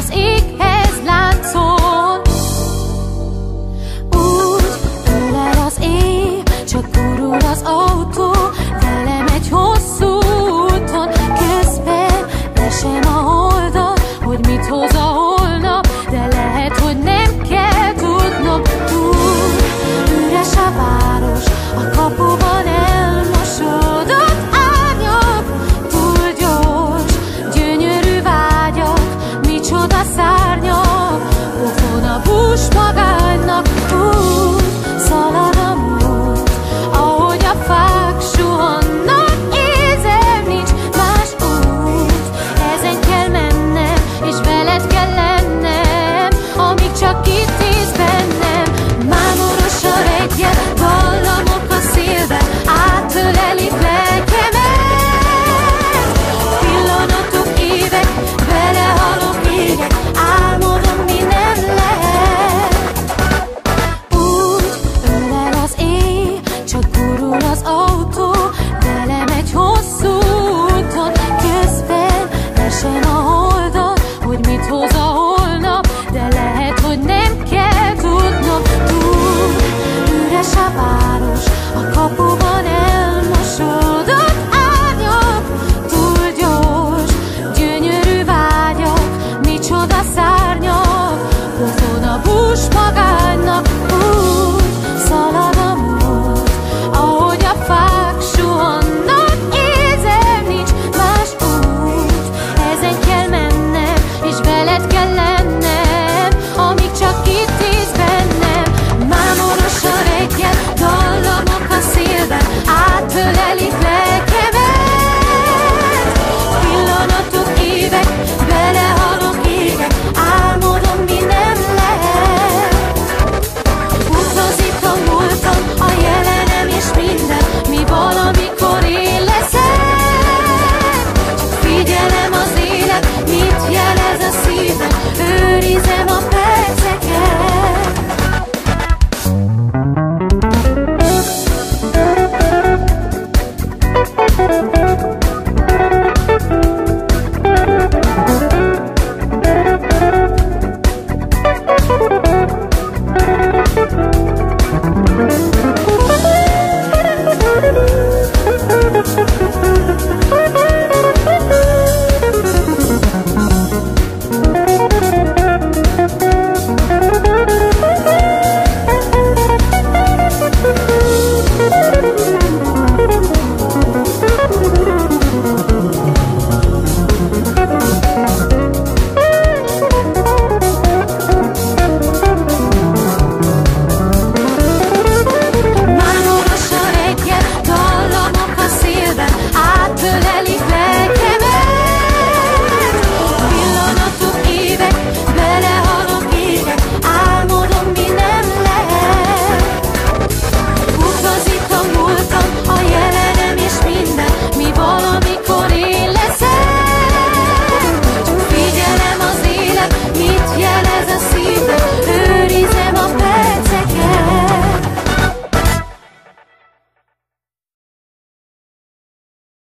az éghez láncol. Úgy ölel az éj, csak gurul az autó, velem egy hosszú úton, közben lesem a holdon, hogy mit hoz a holnap, de lehet, hogy nem kell tudnom. Túl üres a város, a kapuban elmosódott árnyak, túl gyors, gyönyörű vágyak, micsoda szárnyak, otthon a buszmagánynak. Úgy szalad a múlt, ahogy a fák suhannak, érzem, nincs más út. Ezen kell mennem, és veled kell lennem, amíg csak itt ész bennem. Mámoros a reggel, dallamok a szélben, átölelik lelkemet. Pillanatok, évek, belehalok, égek, álmodom, mi nem lehet. Úgy ölel az éj, csak gurul az autó, velem egy hosszú úton, közben lesem a holdon, hogy mit hoz a holnap, de lehet, hogy nem kell tudnom. Túl üres a város, a kapuban elmosódott árnyak, túl gyors, gyönyörű vágyak, micsoda szárnyak, otthon a buszmagánynak. Úgy szalad a múlt, ahogy a fák suhannak, érzem, nincs más út. Ezen kell mennem, és veled kell lennem, amíg csak itt ész bennem. Mámoros a reggel, dallamok a szélben, átölelik lelkemet. Pillanatok, évek, belehalok, égek, álmodom, mi nem lehet. Utazik a múltam, a jelenem és minden, mi valamikor én leszek. Figyelem az élet, mit jelez a szívem, őrizem a perceket.